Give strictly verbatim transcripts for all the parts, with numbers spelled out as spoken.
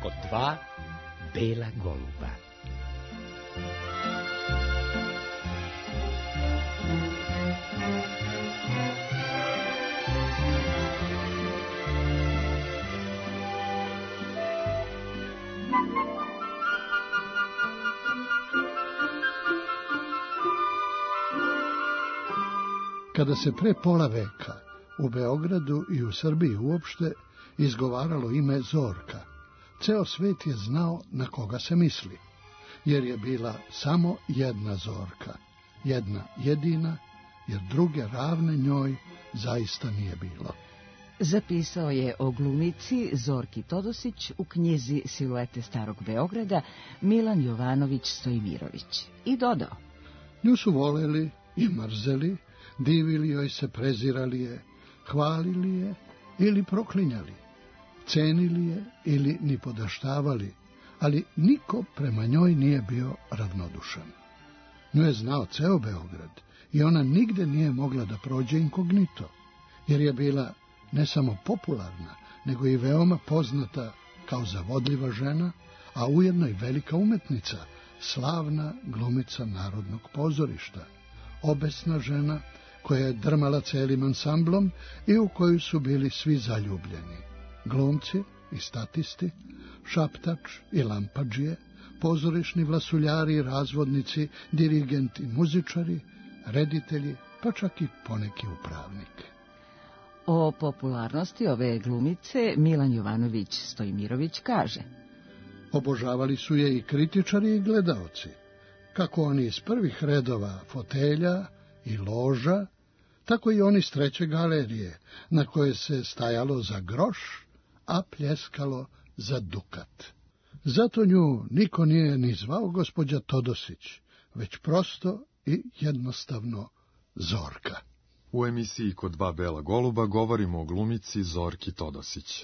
kod dva bela goluba. Kada se pre pola veka u Beogradu i u Srbiji uopšte izgovaralo ime Zorka, ceo svet je znao na koga se misli, jer je bila samo jedna Zorka, jedna jedina, jer druge ravne njoj zaista nije bilo. Zapisao je o glumici Zorki Todosić u knjizi Siluete starog Beograda Milan Jovanović Stojmirović i dodao: Nju su voleli i mrzeli, divili joj se, prezirali je, hvalili je ili proklinjali, cenili je ili nipodaštavali, ali niko prema njoj nije bio ravnodušan. Nju je znao ceo Beograd i ona nigde nije mogla da prođe inkognito, jer je bila ne samo popularna, nego i veoma poznata kao zavodljiva žena, a ujedno i velika umetnica, slavna glumica Narodnog pozorišta, obesna žena koja je drmala celim ansamblom i u koju su bili svi zaljubljeni. Glumci i statisti, šaptač i lampadžije, pozorišni vlasuljari i razvodnici, dirigenti i muzičari, reditelji, pa čak i poneki upravnik. O popularnosti ove glumice Milan Jovanović Stojmirović kaže: Obožavali su je i kritičari i gledaoci, kako oni iz prvih redova fotelja i loža, tako i oni s treće galerije, na koje se stajalo za groš, a pljeskalo za dukat. Zato nju niko nije ni zvao gospođa Todosić, već prosto i jednostavno Zorka. U emisiji Kod dva bela goluba govorimo o glumici Zorki Todosić.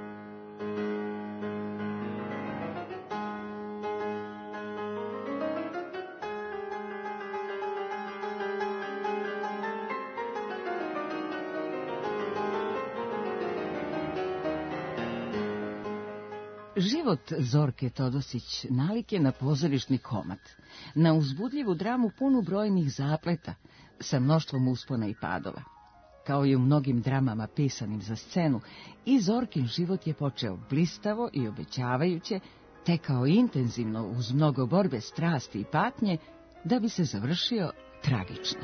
Život Zorke Todosić nalik je na pozorišni komad, na uzbudljivu dramu punu brojnih zapleta, sa mnoštvom uspona i padova. Kao i u mnogim dramama pisanim za scenu, i Zorkin život je počeo blistavo i obećavajuće, tekao intenzivno uz mnogo borbe, strasti i patnje, da bi se završio tragično.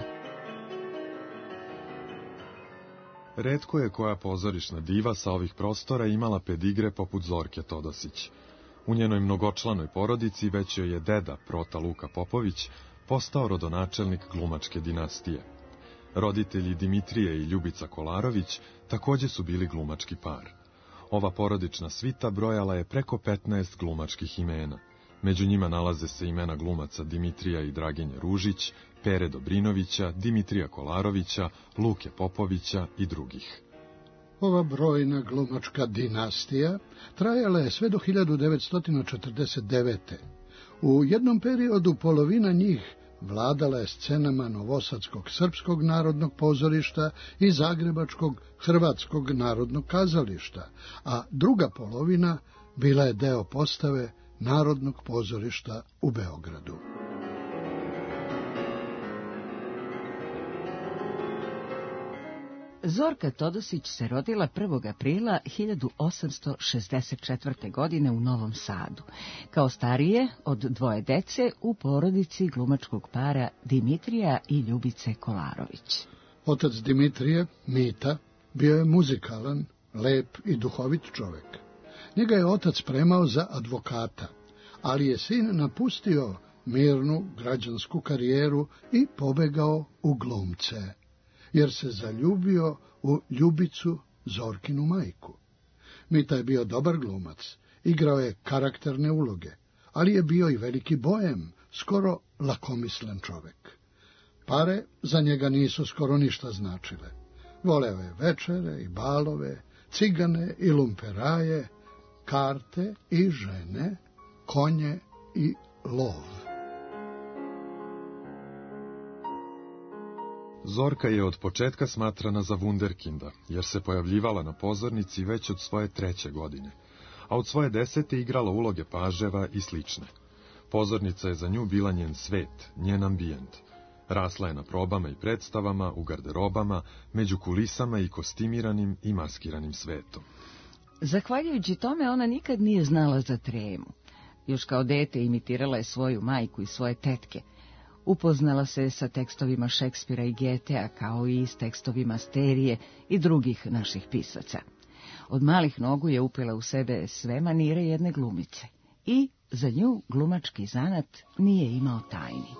Retko je koja pozorišna diva sa ovih prostora imala pedigre poput Zorke Todosić. U njenoj mnogočlanoj porodici već joj je deda, prota Luka Popović, postao rodonačelnik glumačke dinastije. Roditelji Dimitrije i Ljubica Kolarović takođe su bili glumački par. Ova porodična svita brojala je preko petnaest glumačkih imena. Među njima nalaze se imena glumaca Dimitrija i Draginje Ružić, Pere Dobrinovića, Dimitrija Kolarovića, Luke Popovića i drugih. Ova brojna glumačka dinastija trajala je sve do hiljadu devetsto četrdeset devete. U jednom periodu polovina njih vladala je scenama Novosadskog srpskog narodnog pozorišta i Zagrebačkog hrvatskog narodnog kazališta, a druga polovina bila je deo postave Narodnog pozorišta u Beogradu. Zorka Todosić se rodila prvog aprila hiljadu osamsto šezdeset četvrte. godine u Novom Sadu, kao starije od dvoje dece u porodici glumačkog para Dimitrija i Ljubice Kolarović. Otac Dimitrije, Mita, bio je muzikalan, lep i duhovit čovek. Njega je otac spremao za advokata, ali je sin napustio mirnu građansku karijeru i pobegao u glumce, jer se zaljubio u Ljubicu, Zorkinu majku. Mita je bio dobar glumac, igrao je karakterne uloge, ali je bio i veliki bojem, skoro lakomislen čovek. Pare za njega nisu skoro ništa značile. Voleo je večere i balove, cigane i lumperaje, karte i žene, konje i lov. Zorka je od početka smatrana za vunderkinda, jer se pojavljivala na pozornici već od svoje treće godine, a od svoje desete igrala uloge paževa i slične. Pozornica je za nju bila njen svet, njen ambijent. Rasla je na probama i predstavama, u garderobama, među kulisama i kostimiranim i maskiranim svetom. Zahvaljujući tome, ona nikad nije znala za tremu. Još kao dete imitirala je svoju majku i svoje tetke. Upoznala se sa tekstovima Šekspira i Getea, kao i s tekstovima Sterije i drugih naših pisaca. Od malih nogu je upila u sebe sve manire jedne glumice i za nju glumački zanat nije imao tajni.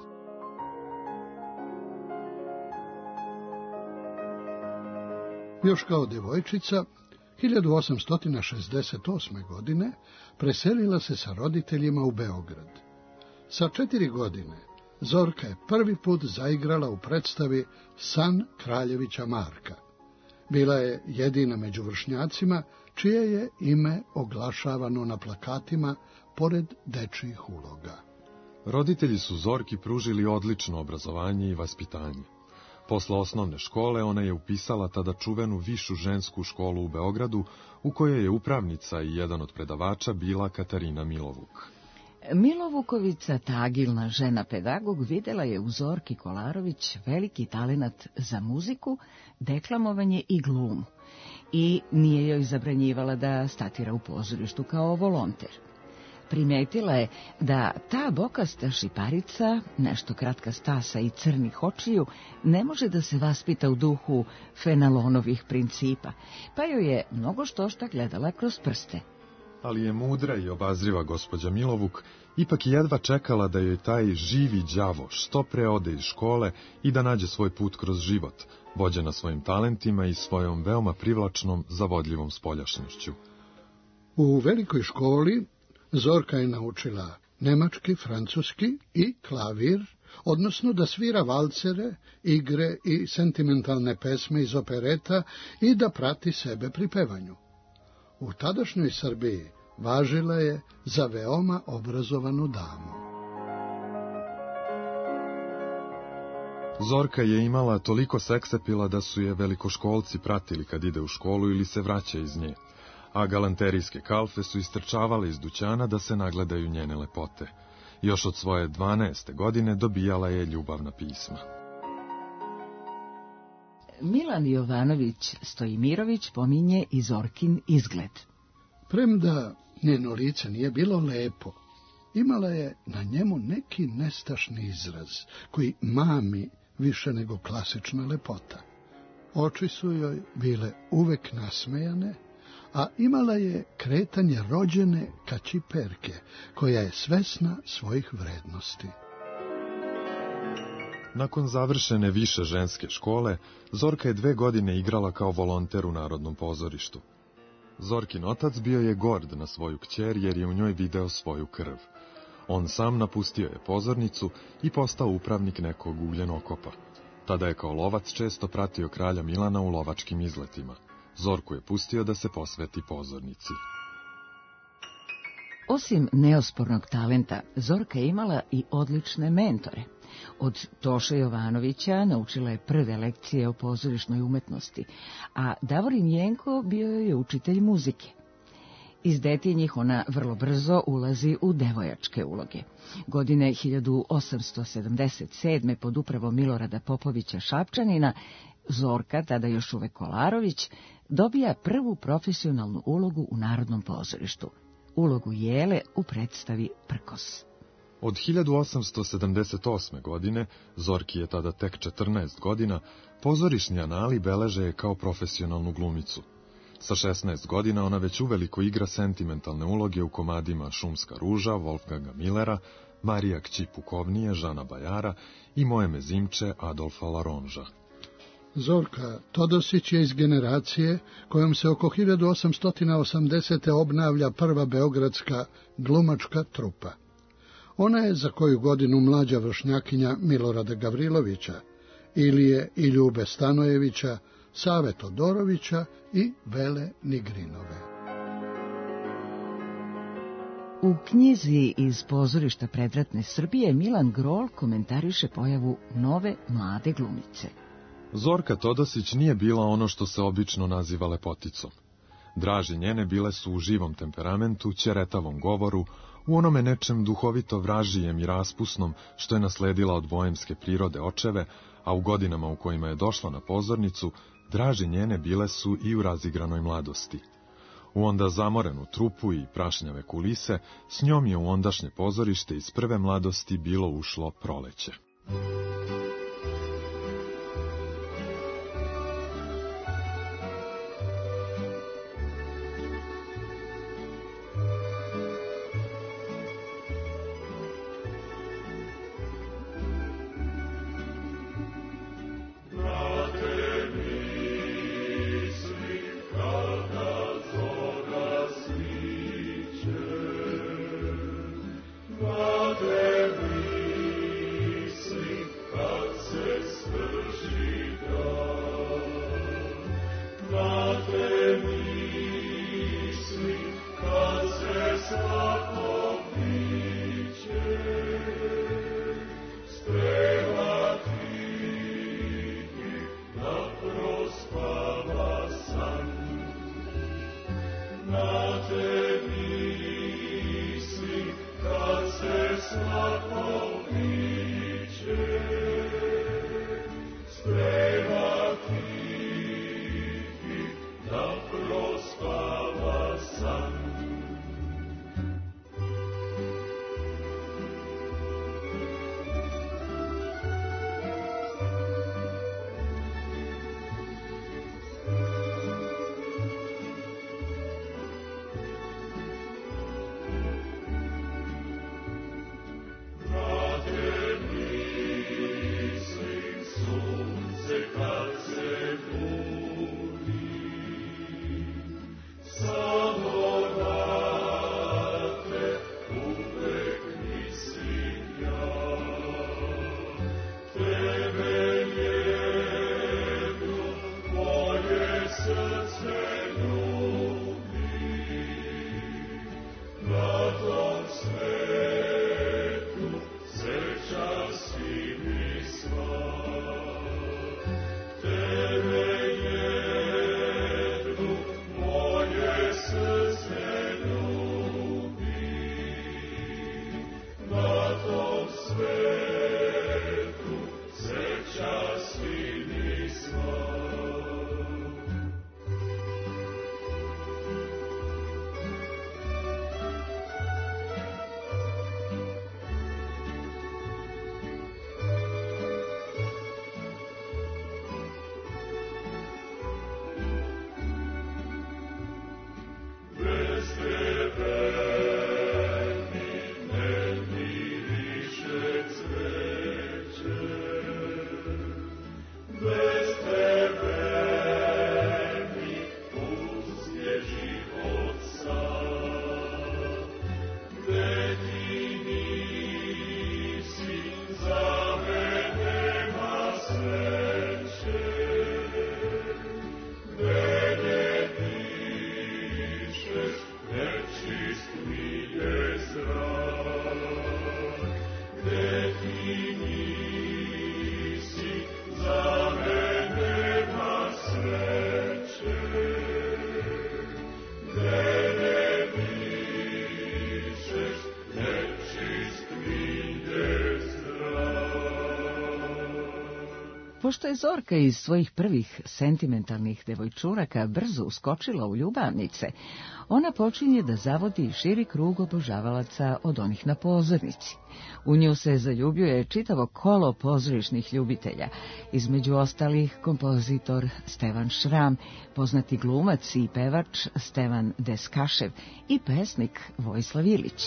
Još kao djevojčica, hiljadu osamsto šezdeset osme. godine preselila se sa roditeljima u Beograd. Sa četiri godine Zorka je prvi put zaigrala u predstavi San Kraljevića Marka. Bila je jedina među vršnjacima čije je ime oglašavano na plakatima pored dečijih uloga. Roditelji su Zorki pružili odlično obrazovanje i vaspitanje. Posle osnovne škole ona je upisala tada čuvenu višu žensku školu u Beogradu, u kojoj je upravnica i jedan od predavača bila Katarina Milovuk. Milovukovica, ta agilna žena pedagog, videla je u Zorki Kolarović veliki talenat za muziku, deklamovanje i glumu i nije joj zabranjivala da statira u pozorištu kao volonter. Primetila je da ta bokasta šiparica, nešto kratka stasa i crnih očiju, ne može da se vaspita u duhu Fenalonovih principa, pa joj je mnogo što šta gledala kroz prste. Ali je mudra i obazriva gospođa Milovuk ipak jedva čekala da joj taj živi đavo što pre ode iz škole i da nađe svoj put kroz život, vođena svojim talentima i svojom veoma privlačnom, zavodljivom spoljašnjošću. U velikoj školi Zorka je naučila nemački, francuski i klavir, odnosno da svira valcere, igre i sentimentalne pesme iz opereta i da prati sebe pri pevanju. U tadašnjoj Srbiji važila je za veoma obrazovanu damu. Zorka je imala toliko seksapila da su je velikoškolci pratili kad ide u školu ili se vraća iz nje, a galanterijske kalfe su istrčavale iz dućana da se nagledaju njene lepote. Još od svoje dvanaeste godine dobijala je ljubavna pisma. Milan Jovanović Stojimirović pominje i Zorkin izgled. Premda njeno lice nije bilo lepo, imala je na njemu neki nestašni izraz, koji mami više nego klasična lepota. Oči su joj bile uvek nasmejane, a imala je kretanje rođene kačiperke, koja je svesna svojih vrednosti. Nakon završene više ženske škole, Zorka je dve godine igrala kao volonter u Narodnom pozorištu. Zorkin otac bio je gord na svoju kćer jer je u njoj video svoju krv. On sam napustio je pozornicu i postao upravnik nekog ugljenokopa. Tada je kao lovac često pratio kralja Milana u lovačkim izletima. Zorku je pustio da se posveti pozornici. Osim neospornog talenta, Zorka je imala i odlične mentore. Od Toše Jovanovića naučila je prve lekcije o pozorišnoj umetnosti, a Davorin Jenko bio je učitelj muzike. Iz detinjih ona vrlo brzo ulazi u devojačke uloge. Godine hiljadu osamsto sedamdeset sedme pod upravom Milorada Popovića Šapčanina, Zorka, tada još uvek Kolarović, dobija prvu profesionalnu ulogu u Narodnom pozorištu, ulogu Jele u predstavi Prkos. Od hiljadu osamsto sedamdeset osme. godine, Zorki je tada tek četrnaest godina, pozorišni anali beleže je kao profesionalnu glumicu. Sa šesnaest godina ona već uveliko igra sentimentalne uloge u komadima Šumska ruža, Wolfganga Millera, Marija kći pukovnije, Žana Bajara i Moje mezimče, Adolfa Laronža. Zorka Todosić je iz generacije kojom se oko hiljadu osamsto osamdesete. obnavlja prva beogradska glumačka trupa. Ona je za koju godinu mlađa vršnjakinja Milorada Gavrilovića, Ilije i Ljube Stanojevića, Save Todorovića i Vele Nigrinove. U knjizi Iz pozorišta predratne Srbije Milan Grol komentariše pojavu nove mlade glumice. Zorka Todosić nije bila ono što se obično naziva lepoticom. Draže njene bile su u živom temperamentu, ćeretavom govoru, u onome nečem duhovito vražijem i raspusnom, što je nasledila od boemske prirode očeve, a u godinama u kojima je došla na pozornicu, draže njene bile su i u razigranoj mladosti. U onda zamorenu trupu i prašnjave kulise, s njom je u ondašnje pozorište iz prve mladosti bilo ušlo proleće. Pošto je Zorka iz svojih prvih sentimentalnih devojčuraka brzo uskočila u ljubavnice, ona počinje da zavodi širi krug obožavalaca od onih na pozornici. U nju se zaljubljuje čitavo kolo pozorišnih ljubitelja, između ostalih kompozitor Stevan Šram, poznati glumac i pevač Stevan Deskašev i pesnik Vojislav Ilić.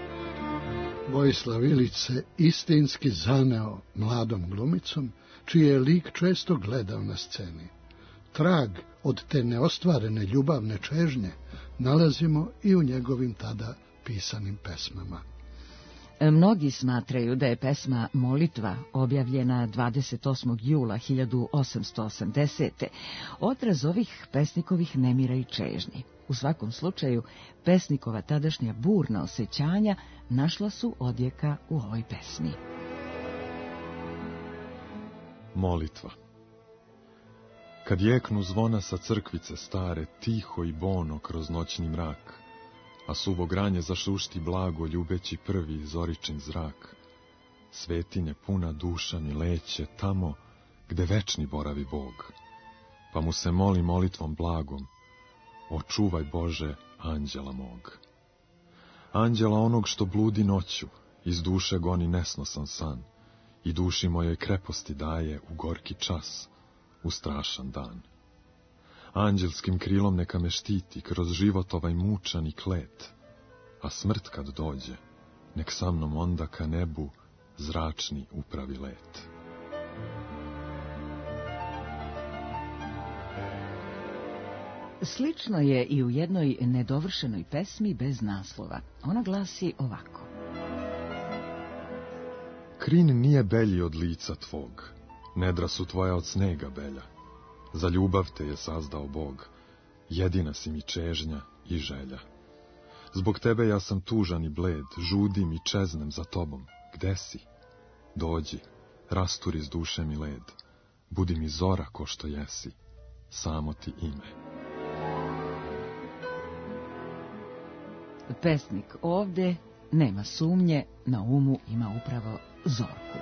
Vojislav Ilić se istinski zaneo mladom glumicom, čiji je lik često gledao na sceni. Trag od te neostvarene ljubavne čežnje nalazimo i u njegovim tada pisanim pesmama. Mnogi smatraju da je pesma Molitva, objavljena dvadeset osmog jula hiljadu osamsto osamdesete. odraz ovih pesnikovih nemira i čežnji. U svakom slučaju, pesnikova tadašnja burna osjećanja našla su odjeka u ovoj pesmi. Molitva. Kad jeknu zvona sa crkvice stare, tiho i bono kroz noćni mrak, a suvo granje zašušti blago, ljubeći prvi zoričin zrak. Svetinje puna duša mi leće tamo gde večni boravi Bog, pa mu se moli molitvom blagom, očuvaj Bože anđela mog. Anđela onog što bludi noću, iz duše goni nesnosan san, i duši mojoj kreposti daje u gorki čas, u strašan dan. Anđelskim krilom neka me štiti kroz život ovaj mučan i klet, a smrt kad dođe, nek sa mnom onda ka nebu zračni upravi let. Slično je i u jednoj nedovršenoj pesmi bez naslova. Ona glasi ovako. Krin nije belji od lica tvog, nedra su tvoja od snega belja. Za ljubav te je sazdao Bog, jedina si mi čežnja i želja. Zbog tebe ja sam tužan i bled, žudim i čeznem za tobom. Gde si? Dođi, rasturi s duše mi led, budi mi zora ko što jesi, samo ti ime. Pesnik ovde, nema sumnje, na umu ima upravo Zorku.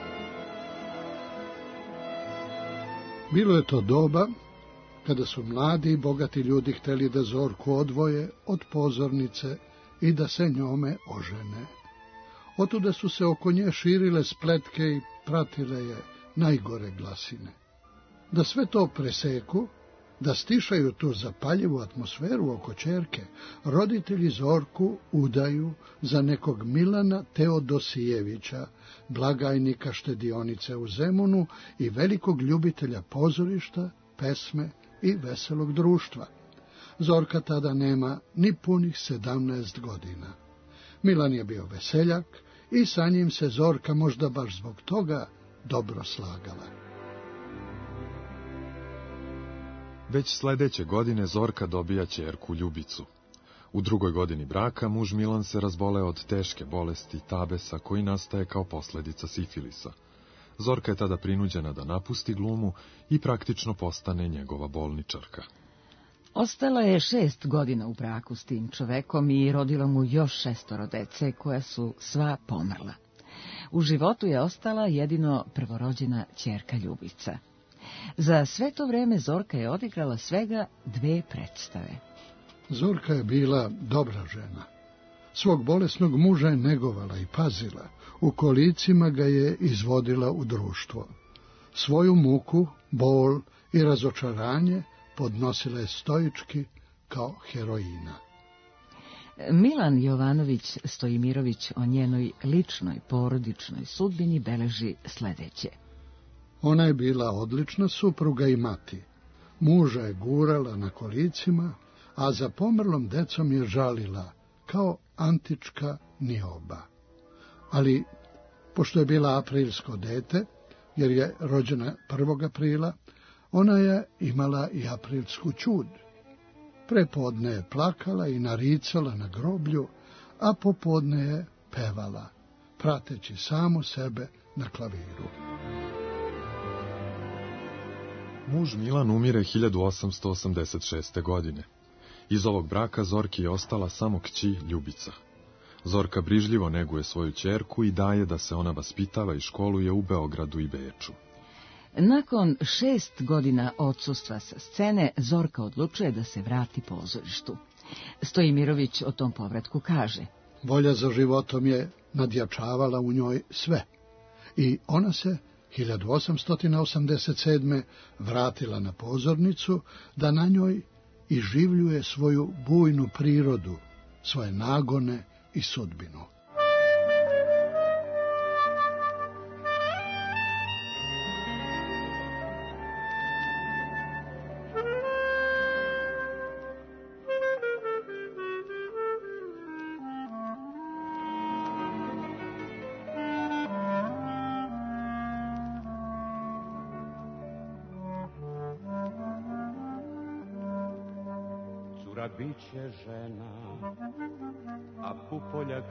Bilo je to doba kada su mladi i bogati ljudi hteli da Zorku odvoje od pozornice i da se njome ožene. Otuda su se oko nje širile spletke i pratile je najgore glasine. Da sve to preseku, da stišaju tu zapaljivu atmosferu oko ćerke, roditelji Zorku udaju za nekog Milana Teodosijevića, blagajnika štedionice u Zemunu i velikog ljubitelja pozorišta, pesme i veselog društva. Zorka tada nema ni punih sedamnaest godina. Milan je bio veseljak i sa njim se Zorka možda baš zbog toga dobro slagala. Već sledeće godine Zorka dobija ćerku Ljubicu. U drugoj godini braka muž Milan se razboleo od teške bolesti tabesa koji nastaje kao posledica sifilisa. Zorka je tada prinuđena da napusti glumu i praktično postane njegova bolničarka. Ostala je šest godina u braku s tim čovekom i rodila mu još šestoro dece koja su sva pomrla. U životu je ostala jedino prvorođena ćerka Ljubica. Za sve to vreme Zorka je odigrala svega dve predstave. Zorka je bila dobra žena. Svog bolesnog muža je negovala i pazila, u kolicima ga je izvodila u društvo. Svoju muku, bol i razočaranje podnosila je stoički kao heroina. Milan Jovanović Stojimirović o njenoj ličnoj porodičnoj sudbini beleži sledeće. Ona je bila odlična supruga i mati. Muža je gurala na kolicima, a za pomrlom decom je žalila, kao antička nioba. Ali, pošto je bila aprilsko dete, jer je rođena prvog aprila, ona je imala i aprilsku ćud. Prepodne je plakala i naricala na groblju, a popodne je pevala, prateći samu sebe na klaviru. Muž Milan umire hiljadu osamsto osamdeset šeste. godine. Iz ovog braka Zorki je ostala samo kći Ljubica. Zorka brižljivo neguje svoju ćerku i daje da se ona vaspitava i školuje u Beogradu i Beču. Nakon šest godina odsustva sa scene, Zorka odlučuje da se vrati pozorištu. Stojimirović o tom povratku kaže: Volja za životom je nadjačavala u njoj sve i ona se hiljadu osamsto osamdeset sedme. vratila na pozornicu da na njoj iživljuje svoju bujnu prirodu, svoje nagone i sudbinu. Biće žena, a Pupolja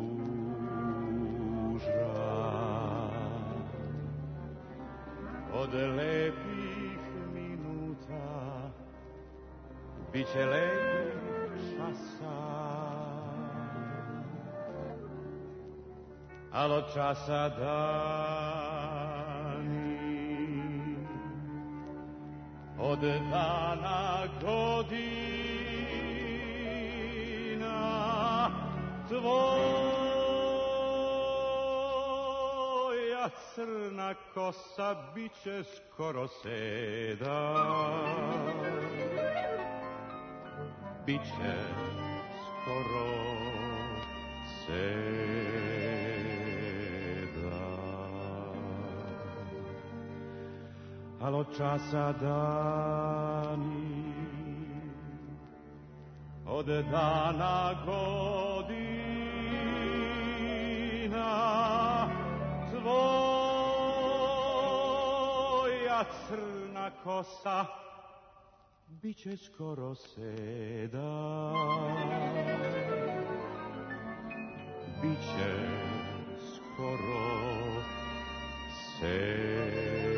kruža od lepih minuta biće lepih časa, al od časa dani, od dana godina, tvoja crna kosa biće skoro seda, biće skoro seda. Al od časa dani, od dana godina, tvoja crna kosa biće skoro seda, biće skoro seda.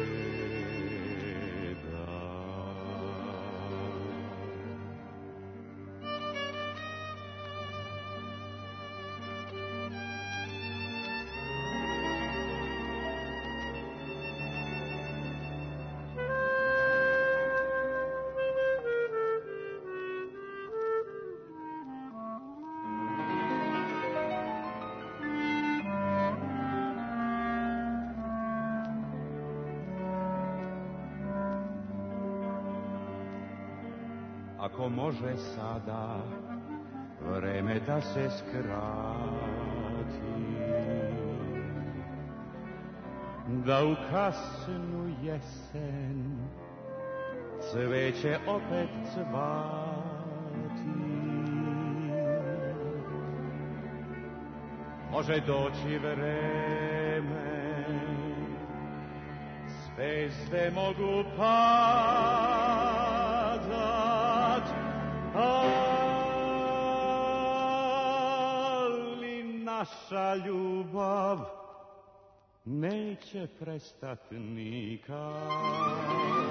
Ako može sada vreme da se skrati, da u kasnu jesen cveće opet cvati, može doći vreme, zvezde mogu padat, ali naša ljubav neće prestat nikad,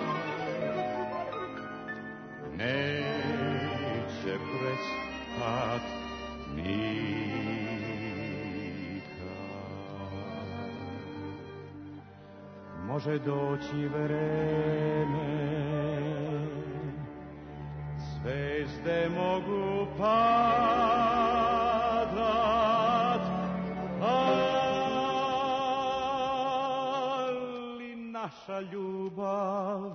neće prestat nikad. Može doći vreme, zvezde mogu padat, ali naša ljubav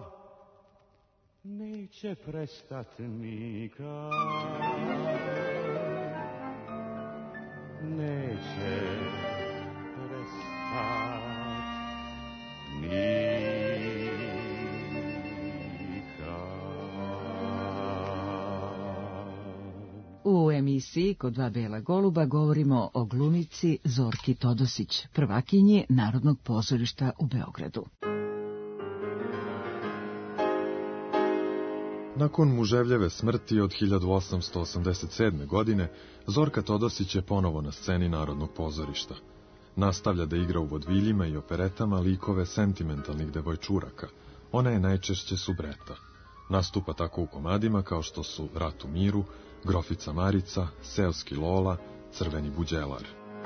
neće prestat nikad, neće prestat nikad. U emisiji Kod dva bela goluba govorimo o glumici Zorki Todosić, prvakinji Narodnog pozorišta u Beogradu. Nakon muževljeve smrti od hiljadu osamsto osamdeset sedme. godine, Zorka Todosić je ponovo na sceni Narodnog pozorišta. Nastavlja da igra u vodviljima i operetama likove sentimentalnih devojčuraka. Ona je najčešće subreta. Nastupa tako u komadima kao što su Rat u miru, Grofica Marica, Seoski Lola, Crveni buđelar.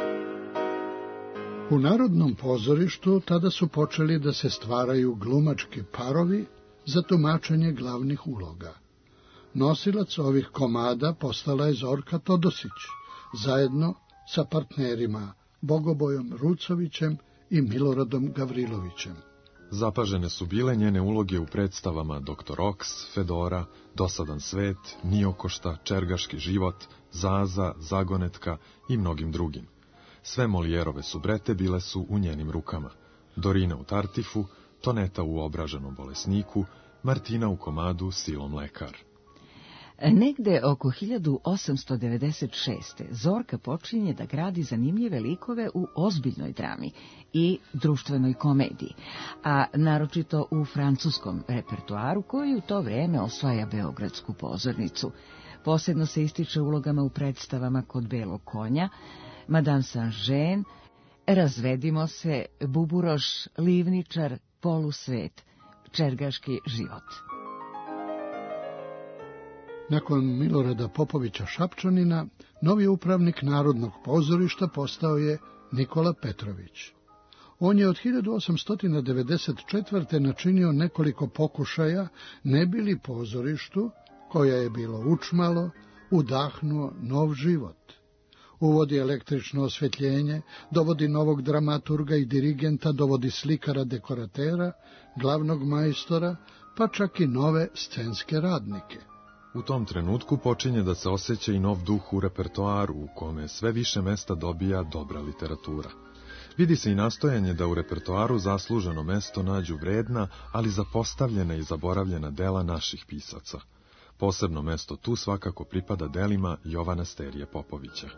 U Narodnom pozorištu tada su počeli da se stvaraju glumački parovi za tumačenje glavnih uloga. Nosilac ovih komada postala je Zorka Todosić, zajedno sa partnerima Bogobojom Rucovićem i Miloradom Gavrilovićem. Zapažene su bile njene uloge u predstavama Doktor Oks, Fedora, Dosadan svet, Niokošta, Čergaški život, Zaza, Zagonetka i mnogim drugim. Sve Molijerove subrete bile su u njenim rukama. Dorina u Tartifu, Toneta u Obraženom bolesniku, Martina u komadu Silom lekar. Negde oko hiljadu osamsto devedeset šeste. Zorka počinje da gradi zanimljive likove u ozbiljnoj drami i društvenoj komediji, a naročito u francuskom repertoaru koji u to vreme osvaja Beogradsku pozornicu. Posebno se ističe ulogama u predstavama Kod belog konja, Madame Saint-Jean, Razvedimo se, Buburoš, Livničar, Polusvet, Čergaški život. Nakon Milorada Popovića Šapčanina, novi upravnik Narodnog pozorišta postao je Nikola Petrović. On je od hiljadu osamsto devedeset četvrte. načinio nekoliko pokušaja, ne bi li pozorištu, koja je bilo učmalo, udahnuo nov život. Uvodi električno osvjetljenje, dovodi novog dramaturga i dirigenta, dovodi slikara, dekoratera, glavnog majstora, pa čak i nove scenske radnike. U tom trenutku počinje da se osjeća i nov duh u repertoaru, u kome sve više mesta dobija dobra literatura. Vidi se i nastojanje da u repertoaru zasluženo mesto nađu vredna, ali zapostavljena i zaboravljena dela naših pisaca. Posebno mesto tu svakako pripada delima Jovana Sterije Popovića.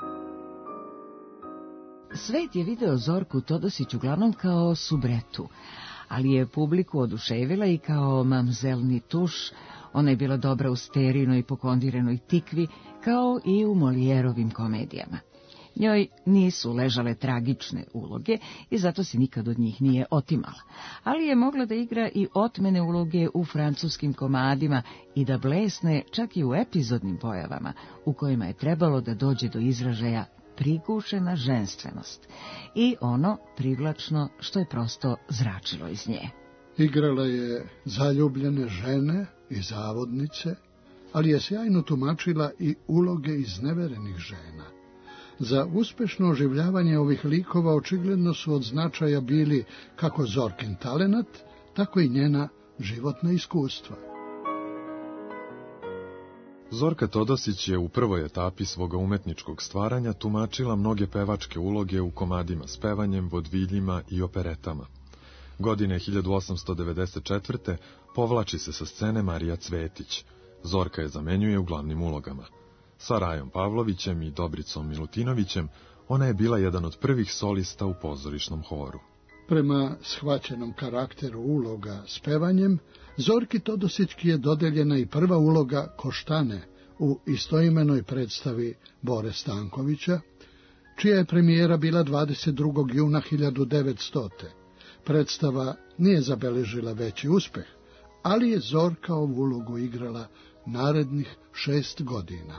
Svet je video Zorku Todosić uglavnom kao subretu, ali je publiku oduševila i kao mamzel Nituš. Ona je bila dobra u Sterinoj pokondirenoj Tikvi, kao i u Molijerovim komedijama. Njoj nisu ležale tragične uloge i zato se nikad od njih nije otimala, ali je mogla da igra i otmene uloge u francuskim komadima i da blesne čak i u epizodnim pojavama, u kojima je trebalo da dođe do izražaja prigušena ženstvenost i ono privlačno što je prosto zračilo iz nje. Igrala je zaljubljene žene i zavodnice, ali je sjajno tumačila i uloge izneverenih žena. Za uspešno oživljavanje ovih likova očigledno su od značaja bili kako Zorkin talenat, tako i njena životna iskustva. Zorka Todosić je u prvoj etapi svoga umetničkog stvaranja tumačila mnoge pevačke uloge u komadima s pevanjem, vodviljima i operetama. Godine hiljadu osamsto devedeset četvrte. povlači se sa scene Marija Cvetić. Zorka je zamenjuje u glavnim ulogama. Sa Rajom Pavlovićem i Dobricom Milutinovićem ona je bila jedan od prvih solista u pozorišnom horu. Prema shvaćenom karakteru uloga s pevanjem, Zorki Todosićki je dodeljena i prva uloga Koštane u istoimenoj predstavi Bore Stankovića, čija je premijera bila dvadeset drugog juna hiljadu devetstote. Predstava nije zabeležila veći uspeh, ali je Zorka ovu ulogu igrala narednih šest godina.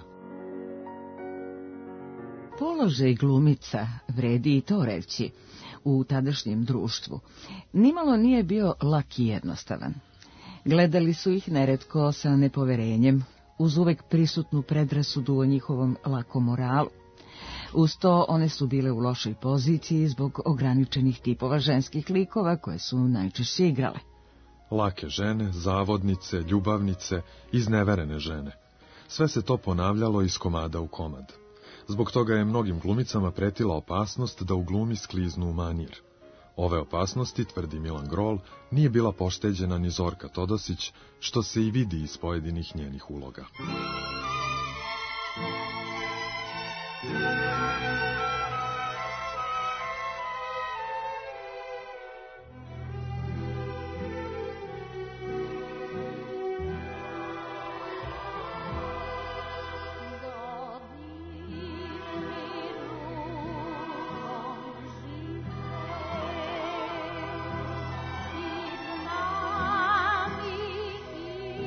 Položaj glumica, vredi i to reći, u tadašnjem društvu, nimalo nije bio lak i jednostavan. Gledali su ih neretko sa nepoverenjem, uz uvek prisutnu predrasudu o njihovom lakom moralu. Uz to one su bile u lošoj poziciji zbog ograničenih tipova ženskih likova koje su najčešće igrale. Lake žene, zavodnice, ljubavnice, izneverene žene. Sve se to ponavljalo iz komada u komad. Zbog toga je mnogim glumicama pretila opasnost da u glumi skliznu u manir. Ove opasnosti, tvrdi Milan Grol, nije bila pošteđena ni Zorka Todosić, što se i vidi iz pojedinih njenih uloga.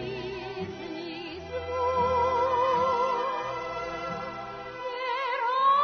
Hero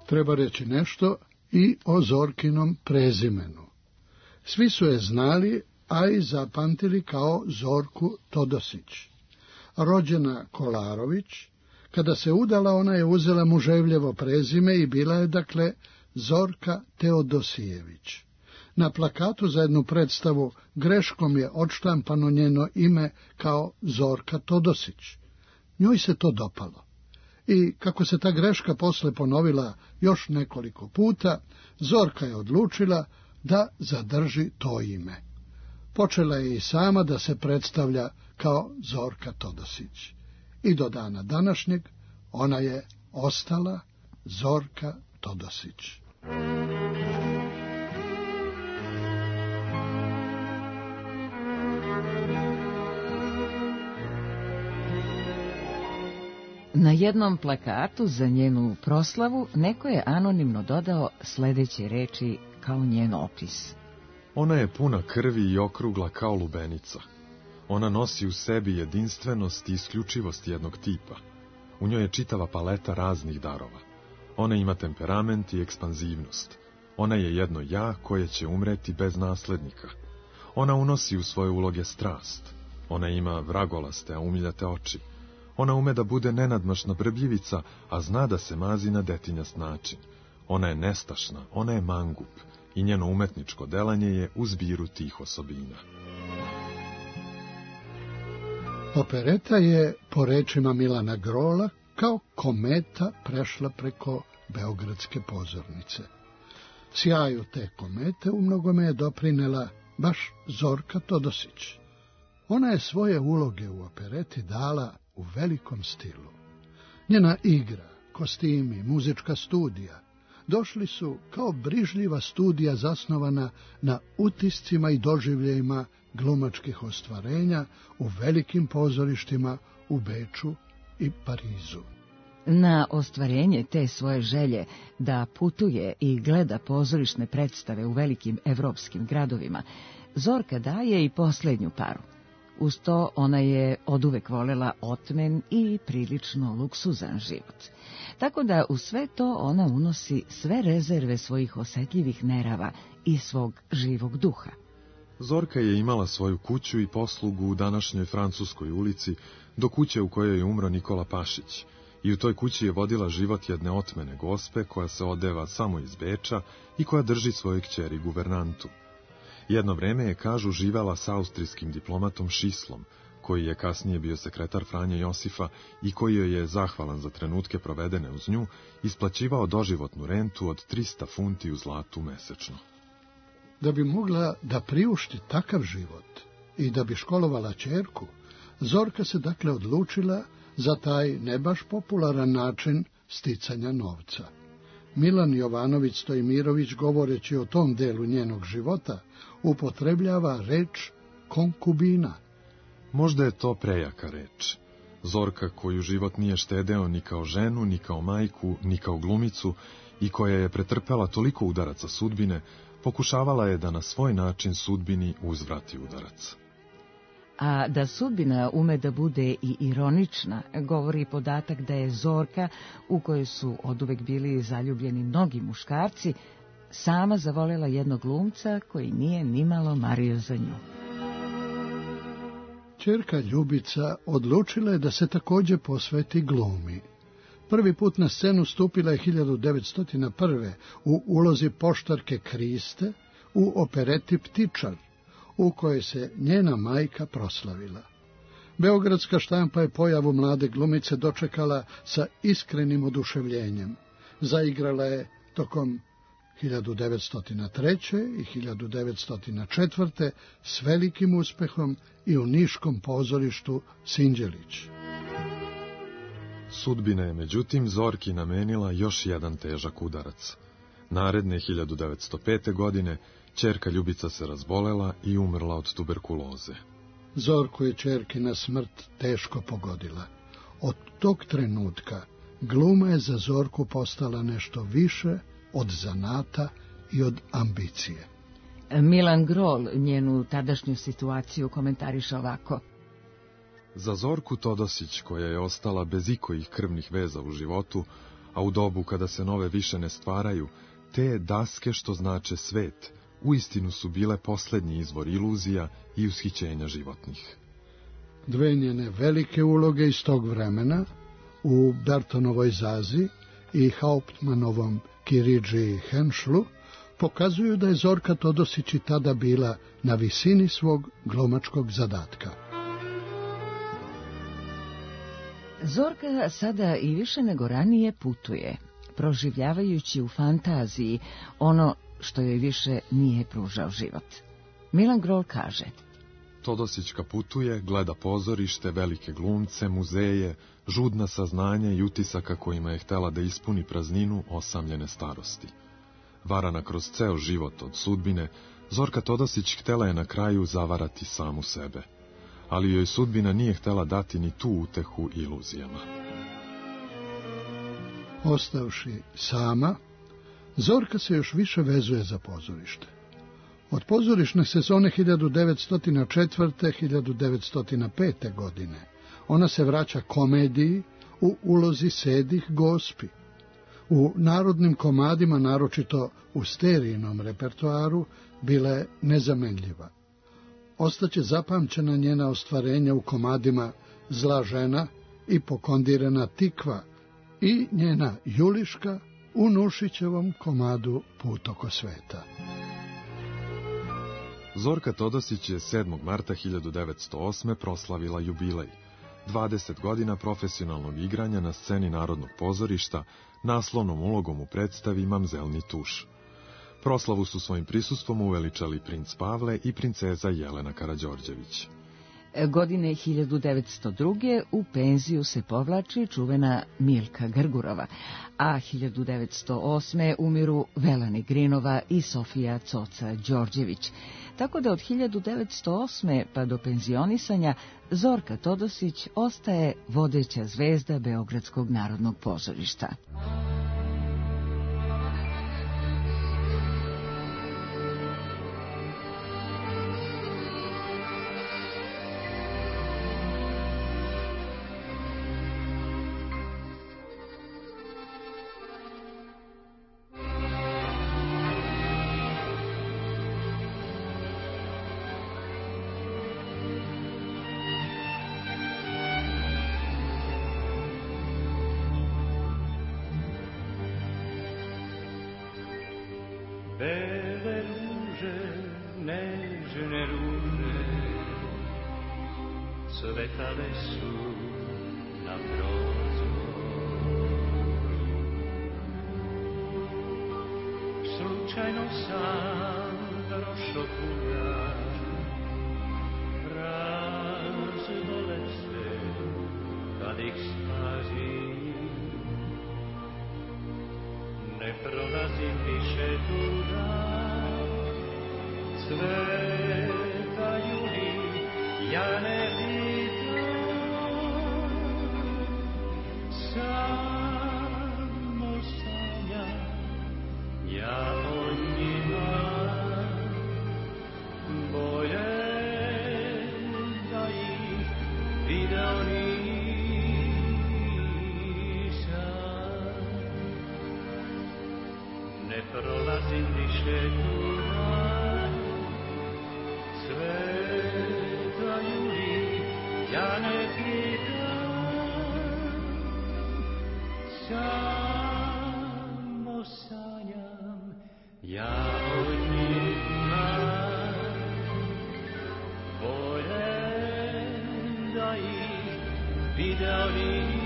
Treba reći nešto i o Zorkinom prezimenu. Svi su je znali, a i zapamtili kao Zorku Todosić. Rođena Kolarović, kada se udala, ona je uzela muževljevo prezime i bila je, dakle, Zorka Teodosijević. Na plakatu za jednu predstavu greškom je odštampano njeno ime kao Zorka Todosić. Njoj se to dopalo. I kako se ta greška posle ponovila još nekoliko puta, Zorka je odlučila da zadrži to ime. Počela je i sama da se predstavlja kao Zorka Todosić. I do dana današnjeg ona je ostala Zorka Todosić. Na jednom plakatu za njenu proslavu neko je anonimno dodao sljedeće reči kao njen opis. Ona je puna krvi i okrugla kao lubenica. Ona nosi u sebi jedinstvenost i isključivost jednog tipa. U njoj je čitava paleta raznih darova. Ona ima temperament i ekspanzivnost. Ona je jedno ja koje će umreti bez naslednika. Ona unosi u svoje uloge strast. Ona ima vragolaste, a umiljate oči. Ona ume da bude nenadmašna brbljivica, a zna da se mazi na detinjast način. Ona je nestašna, ona je mangup i njeno umetničko delanje je u zbiru tih osobina. Opereta je, po rečima Milana Grola, kao kometa prešla preko beogradske pozornice. Sjaju te komete u mnogome je doprinela baš Zorka Todosić. Ona je svoje uloge u opereti dala u velikom stilu. Njena igra, kostimi, muzička studija došli su kao brižljiva studija zasnovana na utiscima i doživljajima glumačkih ostvarenja u velikim pozorištima u Beču i Parizu. Na ostvarenje te svoje želje da putuje i gleda pozorišne predstave u velikim evropskim gradovima, Zorka daje i posljednju paru. Uz to ona je oduvek volela otmen i prilično luksuzan život. Tako da u sve to ona unosi sve rezerve svojih osjetljivih nerava i svog živog duha. Zorka je imala svoju kuću i poslugu u današnjoj Francuskoj ulici, do kuće u kojoj je umro Nikola Pašić, i u toj kući je vodila život jedne otmene gospe koja se odeva samo iz Beča i koja drži svoje kćeri guvernantu. Jedno vreme je, kažu, živela s austrijskim diplomatom Šislom, koji je kasnije bio sekretar Franje Josifa i koji joj je, zahvalan za trenutke provedene uz nju, isplaćivao doživotnu rentu od trista funti u zlatu mesečno. Da bi mogla da priušti takav život i da bi školovala ćerku, Zorka se dakle odlučila za taj ne baš popularan način sticanja novca. Milan Jovanović Stojmirović, govoreći o tom delu njenog života, upotrebljava reč konkubina. Možda je to prejaka reč. Zorka, koju život nije štedeo ni kao ženu, ni kao majku, ni kao glumicu, i koja je pretrpela toliko udaraca sudbine, pokušavala je da na svoj način sudbini uzvrati udarac. A da sudbina ume da bude i ironična, govori podatak da je Zorka, u kojoj su oduvek bili zaljubljeni mnogi muškarci, sama zavolela jednog glumca koji nije nimalo mario za nju. Ćerka Ljubica odlučila je da se također posveti glumi. Prvi put na scenu stupila je hiljadu devetsto prve. u ulozi poštarke Kriste u opereti Ptičar, u kojoj se njena majka proslavila. Beogradska štampa je pojavu mlade glumice dočekala sa iskrenim oduševljenjem. Zaigrala je tokom hiljadu devetsto treće. i hiljadu devetsto četvrte. s velikim uspehom i u niškom pozorištu Sinđelić. Sudbina je međutim Zorki namenila još jedan težak udarac. Naredne hiljadu devetsto pete. godine ćerka Ljubica se razbolela i umrla od tuberkuloze. Zorku je ćerkina smrt teško pogodila. Od tog trenutka gluma je za Zorku postala nešto više od zanata i od ambicije. Milan Grol njenu tadašnju situaciju komentariše ovako. Za Zorku Todosić, koja je ostala bez ikojih krvnih veza u životu, a u dobu kada se nove više ne stvaraju, te daske što znače svet, uistinu su bile posljednji izvor iluzija i ushićenja životnih. Dve njene velike uloge iz tog vremena, u Bertonovoj Zazi i Hauptmanovom Kiridži Henšlu, pokazuju da je Zorka Todosić i tada bila na visini svog glumačkog zadatka. Zorka sada i više nego ranije putuje, proživljavajući u fantaziji ono što joj više nije pružao život. Milan Grol kaže: Todosićka putuje, gleda pozorište, velike glumce, muzeje, žudna saznanja i utisaka kojima je htela da ispuni prazninu osamljene starosti. Varana kroz ceo život od sudbine, Zorka Todosić htela je na kraju zavarati samu sebe, ali joj sudbina nije htela dati ni tu utehu iluzijama. Ostavši sama, Zorka se još više vezuje za pozorište. Od pozorišne sezone hiljadu devetsto četvrte do hiljadu devetsto pete. godine ona se vraća komediji u ulozi Sedih Gospi. U narodnim komadima, naročito u Sterijinom repertoaru, bila je nezamenljiva. Ostaće zapamćena njena ostvarenja u komadima Zla žena i Pokondirana tikva i njena Juliška u Nušićevom komadu Put oko sveta. Zorka Todosić je sedmog marta hiljadu devetsto osme. proslavila jubilej, dvadeset godina profesionalnog igranja na sceni Narodnog pozorišta, naslovnom ulogom u predstavi Mamzelni tuš. Proslavu su svojim prisustvom uveličali princ Pavle i princeza Jelena Karađorđević. Godine hiljadu devetsto druge. u penziju se povlači čuvena Milka Grgurova, a hiljadu devetsto osme. umiru Velani Grinova i Sofija Coca Đorđević. Tako da od hiljadu devetsto osme. pa do penzionisanja Zorka Todosić ostaje vodeća zvezda Beogradskog narodnog pozorišta. Bele ruže, nežne ruže, cvetale su na prozoru. Slučajno sam došao tuda, razdole se, kad ih spazim. Ne prolazim više tuda, cvetaju li, ja ne vidim, samo sanjam, ja o njima, bolje da ih video nisam. Ne prolazim više tuda, cvetaju li, ja ne gledam, samo sanjam, ja o njima, bolje da ih video nisam.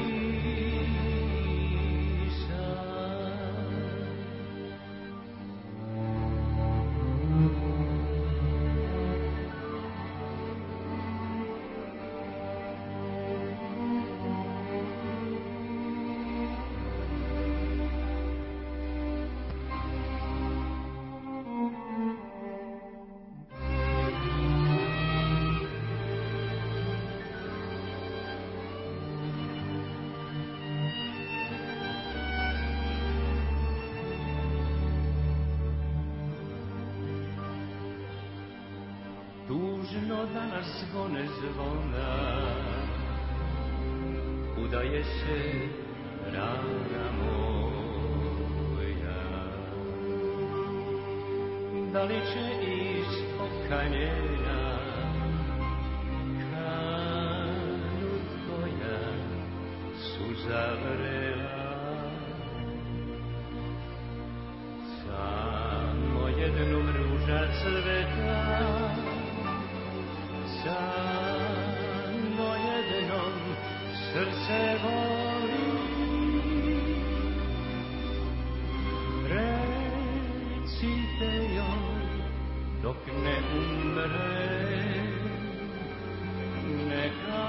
Tužno danas zvone zvona, udaje se rana moja. da li će iz okanjenja kanu tvoja suza vrela. Samo jednu ruža cveta, samo jednom srce voli. Recite joj dok ne umre, neka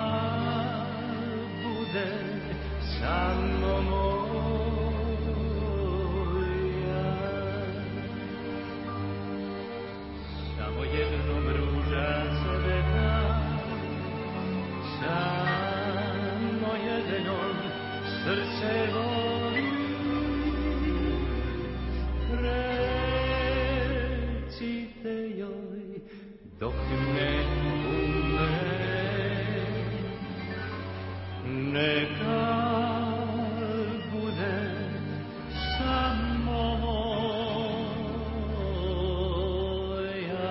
bude samo moja. Samo jednom ruža cveta, samo jednom srce voli. Recite joj dok ne umre, neka bude samo moja.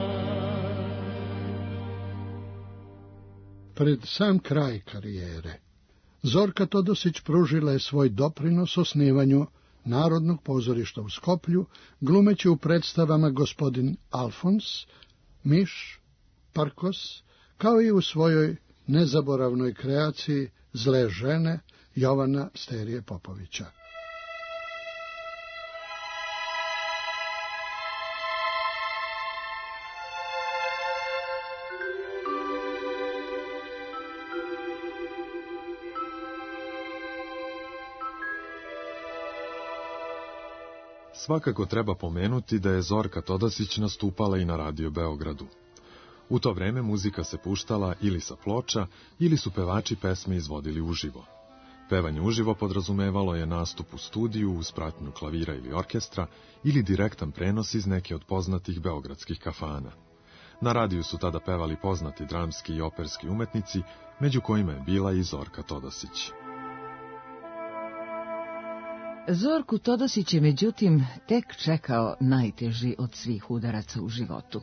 Pred sam kraj karijere, Zorka Todosić pružila je svoj doprinos osnivanju Narodnog pozorišta u Skoplju, glumeći u predstavama Gospodin Alfons, Miš, Parkos, kao i u svojoj nezaboravnoj kreaciji Zle žene Jovana Sterije Popovića. Svakako treba pomenuti da je Zorka Todosić nastupala i na Radio Beogradu. U to vreme muzika se puštala ili sa ploča, ili su pevači pesme izvodili uživo. Pevanje uživo podrazumevalo je nastup u studiju uz pratnju klavira ili orkestra, ili direktan prenos iz neke od poznatih beogradskih kafana. Na radiju su tada pevali poznati dramski i operski umetnici, među kojima je bila i Zorka Todosić. Zorku Todosić je međutim tek čekao najteži od svih udaraca u životu.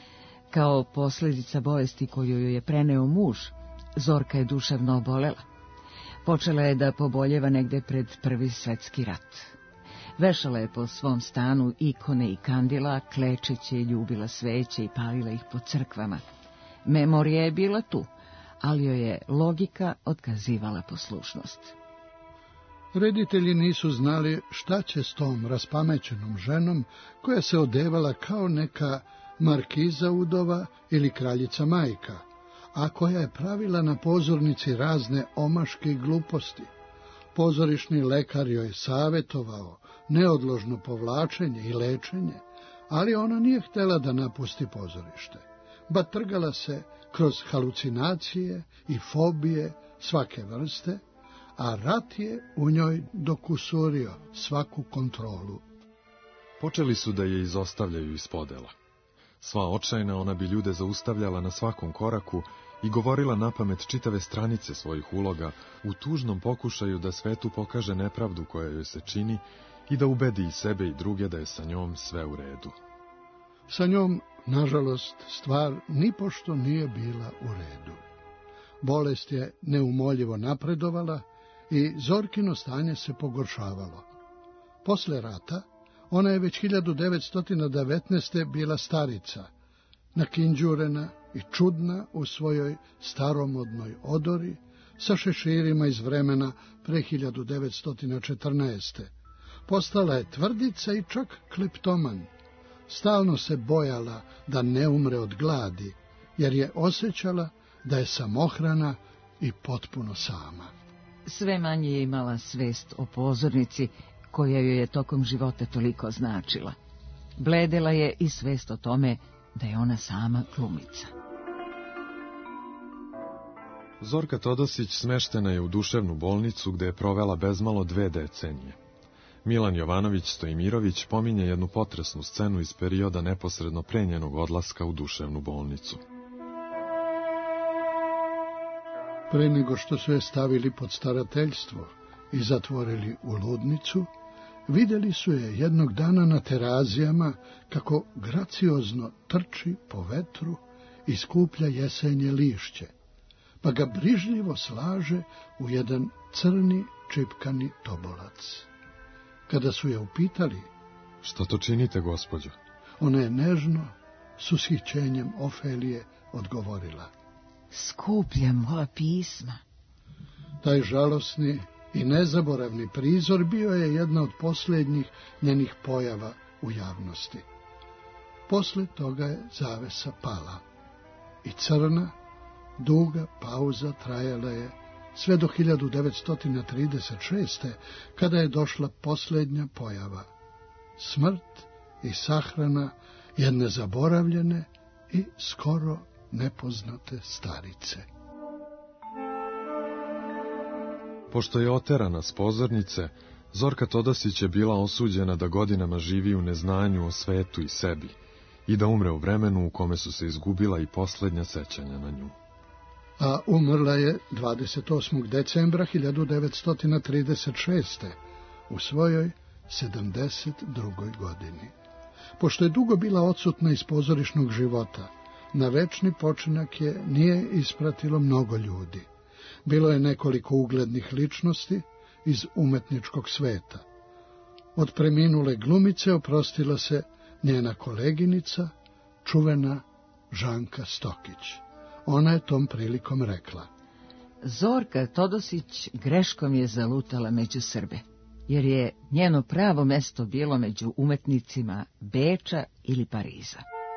Kao posljedica bolesti koju joj je preneo muž, Zorka je duševno obolela. Počela je da poboljeva negde pred Prvi svetski rat. Vešala je po svom stanu ikone i kandila, klečeće ljubila sveće i palila ih po crkvama. Memorija je bila tu, ali joj je logika otkazivala poslušnost. Reditelji nisu znali šta će s tom raspamećenom ženom koja se odevala kao neka markiza udova ili kraljica majka, a koja je pravila na pozornici razne omaške i gluposti. Pozorišni lekar joj je savjetovao neodložno povlačenje i lečenje, ali ona nije htjela da napusti pozorište, ba trgala se kroz halucinacije i fobije svake vrste, a rat je u njoj dokusurio svaku kontrolu. Počeli su da je izostavljaju iz podela. Sva očajna ona bi ljude zaustavljala na svakom koraku i govorila napamet čitave stranice svojih uloga u tužnom pokušaju da svetu pokaže nepravdu koja joj se čini i da ubedi i sebe i druge da je sa njom sve u redu. Sa njom, nažalost, stvar nipošto nije bila u redu. Bolest je neumoljivo napredovala i Zorkino stanje se pogoršavalo. Posle rata, ona je već hiljadu devetsto devetnaeste. bila starica, nakinđurena i čudna u svojoj staromodnoj odori, sa šeširima iz vremena pre hiljadu devetsto četrnaeste. Postala je tvrdica i čak kleptoman. Stalno se bojala da ne umre od gladi, jer je osjećala da je samohrana i potpuno sama. Sve manje je imala svest o pozornici koja joj je tokom života toliko značila. Bledela je i svest o tome da je ona sama glumica. Zorka Todosić smeštena je u duševnu bolnicu gde je provela bezmalo dve decenije. Milan Jovanović Stojimirović pominje jednu potresnu scenu iz perioda neposredno pre njenog odlaska u duševnu bolnicu. Pre nego što su je stavili pod starateljstvo i zatvorili u ludnicu, vidjeli su je jednog dana na terazijama kako graciozno trči po vetru i skuplja jesenje lišće, pa ga brižljivo slaže u jedan crni čipkani tobolac. Kada su je upitali: Šta to činite, gospođo? Ona je nežno, s ushićenjem Ofelije, odgovorila: Skupljam moja pisma. Taj žalosni i nezaboravni prizor bio je jedna od posljednjih njenih pojava u javnosti. Posle toga je zavesa pala i crna, duga pauza trajala je sve do hiljadu devetsto trideset šeste. kada je došla posljednja pojava, smrt i sahrana jedne zaboravljene i skoro nepoznate starice. Pošto je oterana s pozornice, Zorka Todosić je bila osuđena da godinama živi u neznanju o svetu i sebi i da umre u vremenu u kome su se izgubila i posljednja sećanja na nju. A umrla je dvadeset osmog decembra hiljadu devetsto trideset šeste. u svojoj sedamdeset drugoj godini. Pošto je dugo bila odsutna iz pozorišnog života, na večni počinak je nije ispratilo mnogo ljudi. Bilo je nekoliko uglednih ličnosti iz umetničkog sveta. Od preminule glumice oprostila se njena koleginica, čuvena Žanka Stokić. Ona je tom prilikom rekla: Zorka Todosić greškom je zalutala među Srbe, jer je njeno pravo mesto bilo među umetnicima Beča ili Pariza.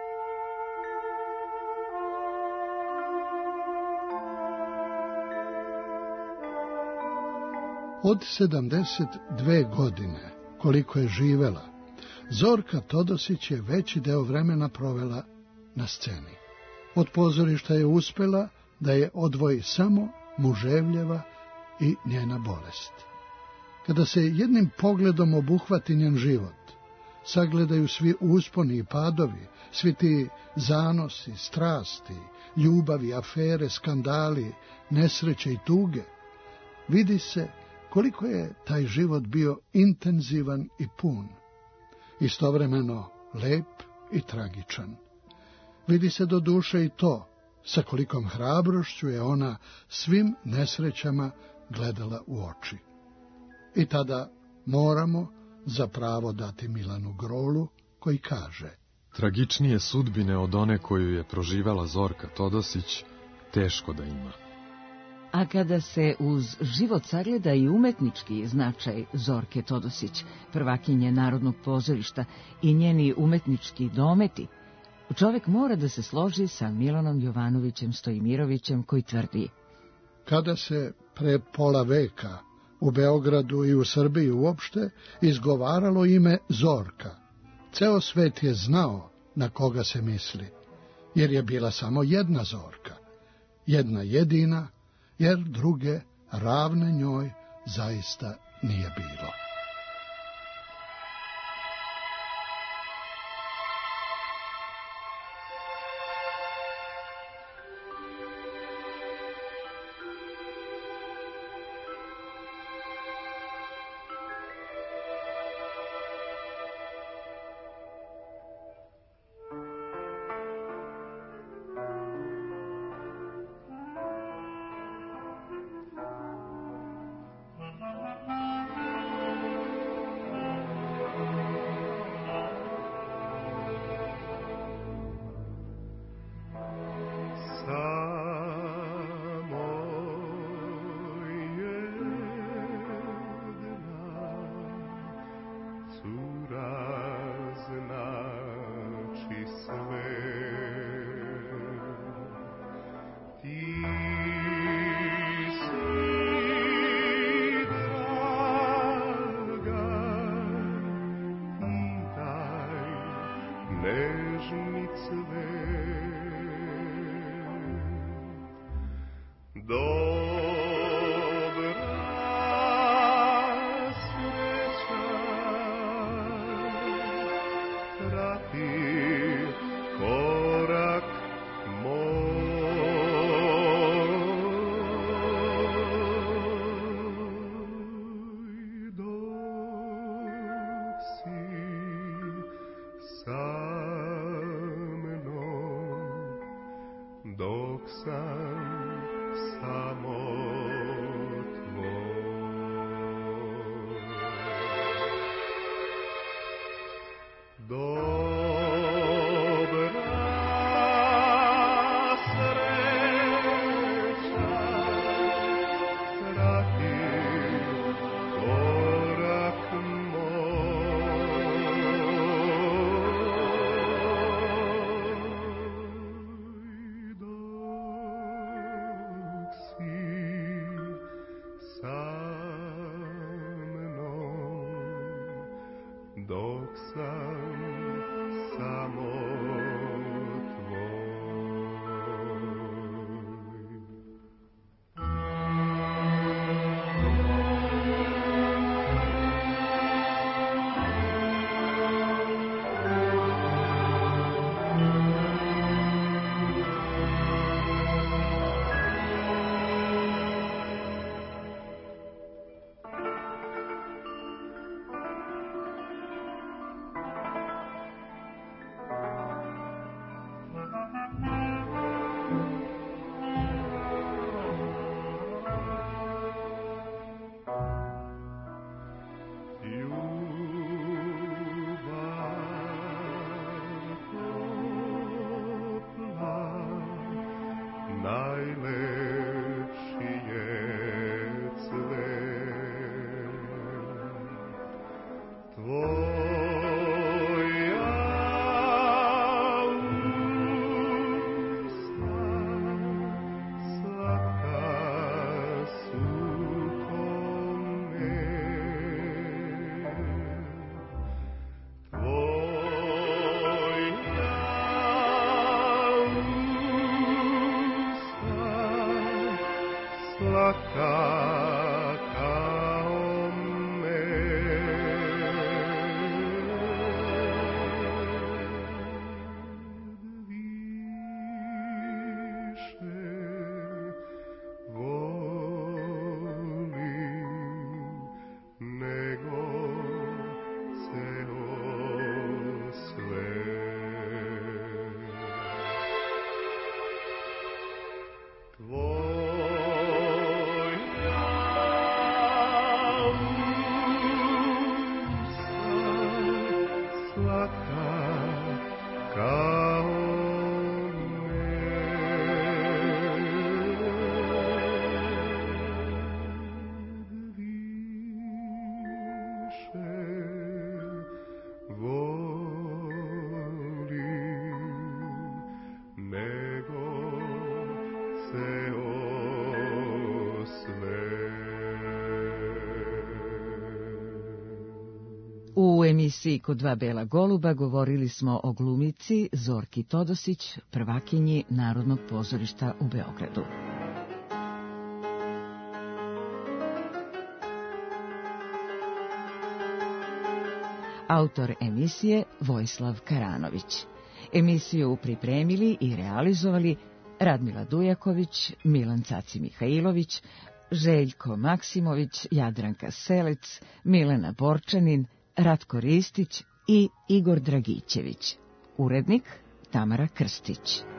Od sedamdeset dve godine, koliko je živela, Zorka Todosić je veći deo vremena provela na sceni. Od pozorišta je uspela da je odvoji samo muževljeva i njena bolest. Kada se jednim pogledom obuhvati njen život, sagledaju svi usponi i padovi, svi ti zanosi, strasti, ljubavi, afere, skandali, nesreće i tuge, vidi se koliko je taj život bio intenzivan i pun, istovremeno lep i tragičan. Vidi se do duše i to, sa kolikom hrabrošću je ona svim nesrećama gledala u oči. I tada moramo za pravo dati Milanu Grolu, koji kaže: Tragičnije sudbine od one koju je proživela Zorka Todosić teško da ima. A kada se uz život sagleda i umetnički značaj Zorke Todosić, prvakinje Narodnog pozorišta, i njeni umetnički dometi, čovjek mora da se složi sa Milanom Jovanovićem Stojimirovićem, koji tvrdi: Kada se pre pola veka u Beogradu i u Srbiji uopšte izgovaralo ime Zorka, ceo svet je znao na koga se misli, jer je bila samo jedna Zorka, jedna jedina, jer druge ravne njoj zaista nije bilo. sam samo tvoj. Dobra sreća prati korak moj, dok si sa mnom, dok sam samo tvoj. Najlepši je cvet tvoja usta, slatka su ko med. Tvoja slatka kao med, više volim nego ceo svet. U emisiji Kod dva bela goluba govorili smo o glumici Zorki Todosić, prvakinji Narodnog pozorišta u Beogradu. Autor emisije Vojislav Karanović. Emisiju pripremili i realizovali Radmila Dujaković, Milan Caci Mihajlović, Željko Maksimović, Jadranka Selec, Milena Borčanin, Ratko Ristić i Igor Dragićević. Urednik Tamara Krstić.